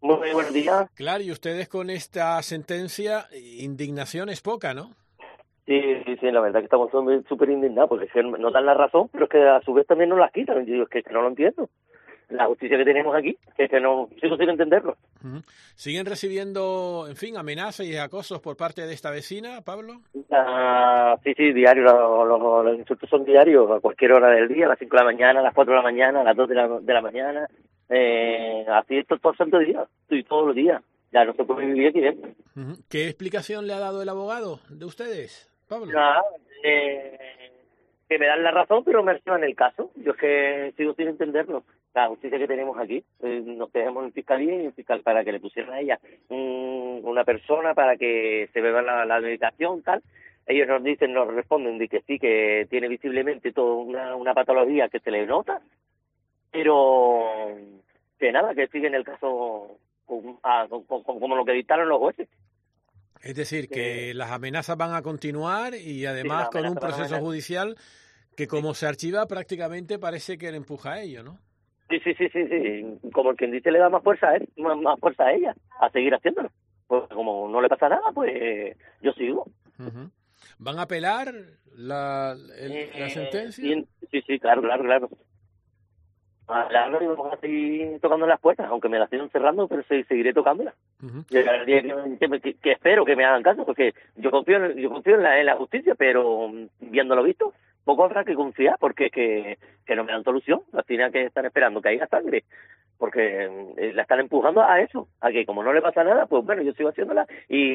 Muy buenos días. Claro, y ustedes con esta sentencia, indignación es poca, ¿no? Sí, sí, sí, la verdad que estamos súper indignados, porque es que no dan la razón, pero es que a su vez también nos las quitan. Yo digo, es que no lo entiendo. La justicia que tenemos aquí, que es que no, sigo sin entenderlo. Ujú. ¿Siguen recibiendo, en fin, amenazas y acosos por parte de esta vecina, Pablo? Sí, sí, diario, los insultos son diarios, a cualquier hora del día, a las 5 de la mañana, a las 4 de la mañana, a las 2 de la mañana, así esto todo el santo día, y todos los días. Ya no se puede vivir aquí dentro. Ujú. ¿Qué explicación le ha dado el abogado de ustedes, Pablo? Nada, que me dan la razón, pero me archivan el caso. Yo es que sigo sin entenderlo. La justicia que tenemos aquí, nos tenemos en fiscalía y en fiscal para que le pusieran a ella una persona para que se beba la medicación, tal. Ellos nos dicen, nos responden de que sí, que tiene visiblemente toda una patología que se le nota, pero que nada, que siguen el caso como lo que dictaron los jueces. Es decir, Que que las amenazas van a continuar y sí, además las con un amenazas van a proceso amenazar. judicial que Sí. como se archiva prácticamente parece que le empuja a ello, ¿no? Sí, sí, sí, sí, sí. Como quien dice, le da más fuerza a él, más fuerza a ella, a seguir haciéndolo. Pues como no le pasa nada, pues yo sigo. Ujú. ¿Van a apelar la sentencia? Sí, sí, claro, claro, claro. Claro, y vamos a seguir tocando las puertas, aunque me las siguen cerrando, pero seguiré tocándolas. Ujú. Llegará el día que espero que me hagan caso, porque yo confío en la justicia, pero viéndolo visto, poco habrá que confiar, porque es que no me dan solución. Al final que están esperando que haya sangre, porque la están empujando a eso, a que como no le pasa nada, pues bueno, yo sigo haciéndola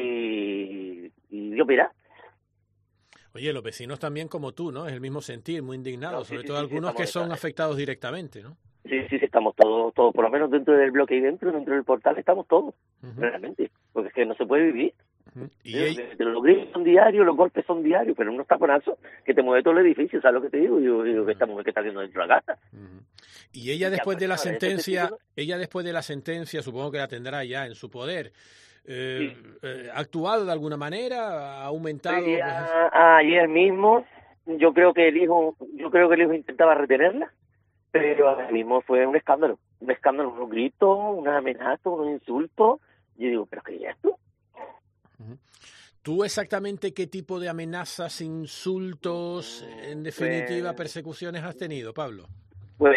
y Dios mira. Oye, los vecinos también como tú, ¿no? Es el mismo sentir, muy No, indignados, sí, sobre sí, todo sí, sí, algunos que estamos, son afectados directamente, ¿no? sí, sí, sí, estamos todos, por lo menos dentro del bloque y dentro del portal estamos todos, Ujú, realmente, porque es que no se puede vivir. ujú. Los gritos son diarios, los golpes son diarios, pero unos taponazos que te mueve todo el edificio, ¿sabes lo que te digo? Yo digo, que esta mujer que está haciendo dentro de la casa. Ujú. Y Y ya pues, ¿sabes? Ese testigo, ella después de la sentencia, supongo que la tendrá ya en su poder, sí. ¿ha actuado de alguna manera? ¿Ha aumentado, pues? Ayer mismo, yo creo que el hijo intentaba retenerla, pero ayer mismo fue un escándalo, unos gritos, unas amenazas, unos insultos. Yo digo, ¿pero qué es esto? Ujú. ¿Tú exactamente qué tipo de amenazas, insultos, en definitiva, Pues persecuciones has tenido, Pablo? Pues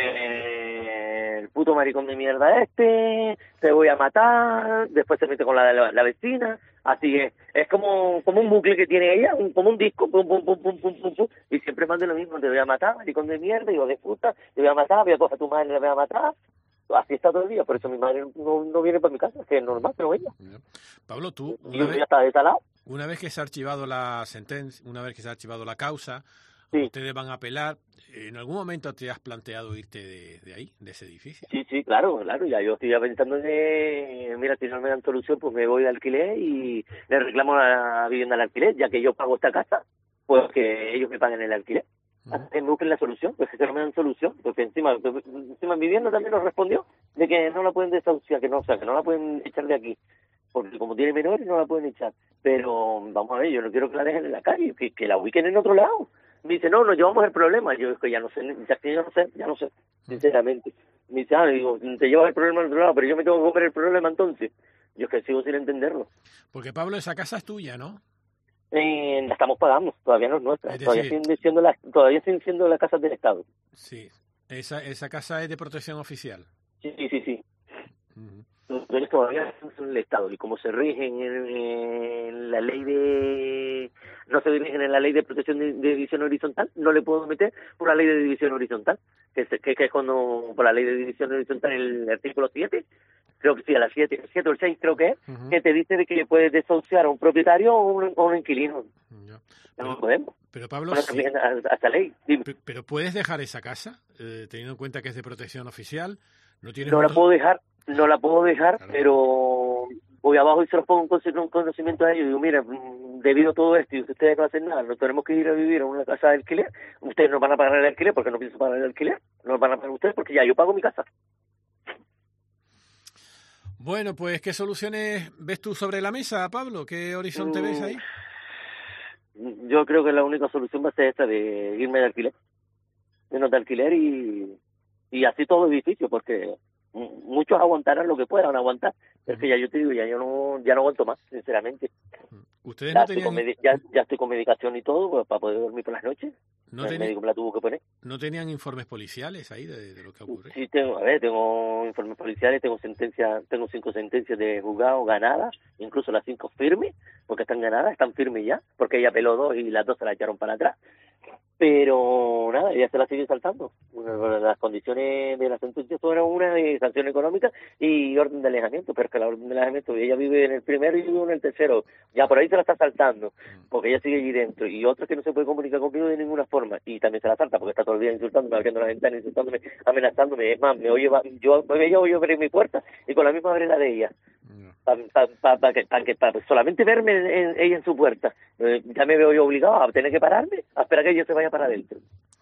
el puto maricón de mierda te voy a matar, después se mete con la vecina, así es como un bucle que tiene ella, como un disco, pum, pum, pum, pum, pum, pum, pum, y siempre manda lo mismo, te voy a matar, maricón de mierda, hijo de puta, te voy a matar, voy a coger a tu madre, la voy a matar, así está todo el día, por eso mi madre no viene para mi casa, es que es normal que no venga, ¿No? Pablo, tú, y yo ya está desalado, una vez que se ha archivado la sentencia, una vez que se ha archivado la causa, sí. ustedes van a apelar, ¿en algún momento te has planteado irte de ahí, de ese edificio? Sí, sí, claro, claro, ya yo estoy ya pensando en, mira, si no me dan solución, pues me voy de alquiler y le reclamo la vivienda al alquiler, ya que yo pago esta casa, pues que ellos me paguen el alquiler. Ujú, Que me busquen la solución, pues que no me dan solución, porque encima en vivienda también nos respondió de que no la pueden desahuciar, que no, o sea, que no la pueden echar de aquí, porque como tiene menores no la pueden echar. Pero vamos a ver, yo no quiero que la dejen en la calle, que la ubiquen en otro lado. Me dice, no, nos llevamos el problema. Yo es que ya no sé, ya no sé, ujú. sinceramente. Me dice, digo, te llevas el problema al otro lado, pero yo me tengo que comer el problema entonces. Yo es que sigo sin entenderlo. Porque Pablo, esa casa es tuya, ¿no? La estamos pagando, todavía no es nuestra, Es decir, todavía siguen siendo las casas del Estado. sí, esa casa es de protección oficial. Sí, sí, sí, sí. Ujú, Ellos todavía son el Estado y como se rigen en la ley no se rigen en la ley de protección de división horizontal, no le puedo meter por la ley de división horizontal, que es cuando, por la ley de división horizontal, el artículo 7 creo que sí, a las 7 o el 6 creo que es, ujú, que te dice de que puedes desahuciar a un propietario o un inquilino. ya. No Pero, podemos, pero Pablo, no se sí, rigen a esta ley. Dime. pero puedes dejar esa casa, teniendo en cuenta que es de protección oficial, no tienes No la otro... puedo dejar, no la puedo dejar, Claro. pero voy abajo y se los pongo un conocimiento a ellos. Digo, mira, debido a todo esto y que ustedes no hacen nada, no tenemos que ir a vivir a una casa de alquiler. Ustedes no van a pagar el alquiler porque no pienso pagar el alquiler. No van a pagar ustedes porque ya yo pago mi casa. Bueno, pues, ¿qué soluciones ves tú sobre la mesa, Pablo? ¿Qué horizonte ves Mm, ahí? yo creo que la única solución va a ser esta de irme de alquiler, irnos de alquiler y así todo el edificio, porque muchos aguantarán lo que puedan aguantar, pero es que ya yo te digo, ya no aguanto más, sinceramente. ¿Ustedes Ya, no tenían, ya estoy con medicación y todo, pues, para poder dormir por las noches. El médico me la tuvo que poner. no tenían informes policiales ahí de lo que ocurre? Sí, tengo informes policiales, tengo 5 sentencias de juzgado ganadas, incluso las 5 firmes, porque están ganadas, están firmes ya, porque ella apeló 2 y las 2 se la echaron para atrás. Pero nada, ella se la sigue saltando. Las condiciones de la sentencia fueron una de sanción económica y orden de alejamiento, pero es que la orden de alejamiento, ella vive en el primero y yo vivo en el tercero, ya por ahí se la está saltando, porque ella sigue allí dentro, y otra que no se puede comunicar conmigo de ninguna forma, y también se la salta porque está todo el día insultándome, abriendo la ventana, insultándome, amenazándome, es más, ella oye abrir mi puerta y con la misma abre la de ella. Para solamente verme ella en su puerta, ya me veo yo obligado a tener que pararme a esperar que ella se vaya para adentro.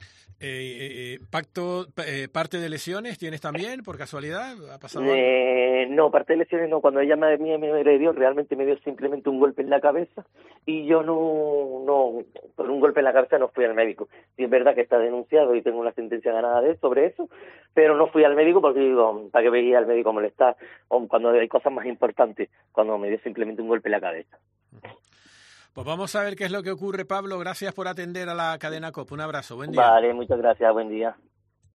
¿Parte de lesiones tienes también, por casualidad? ¿Ha pasado No, parte de lesiones no. Cuando ella me agredió, realmente me dio simplemente un golpe en la cabeza y yo no, por un golpe en la cabeza no fui al médico. Sí, es verdad que está denunciado y tengo una sentencia ganada sobre eso, pero no fui al médico porque digo, ¿para qué veía al médico molestar? O cuando hay cosas más importantes, cuando me dio simplemente un golpe en la cabeza. Pues vamos a ver qué es lo que ocurre, Pablo. Gracias por atender a la cadena COP. Un abrazo, buen día. Vale, muchas gracias, buen día.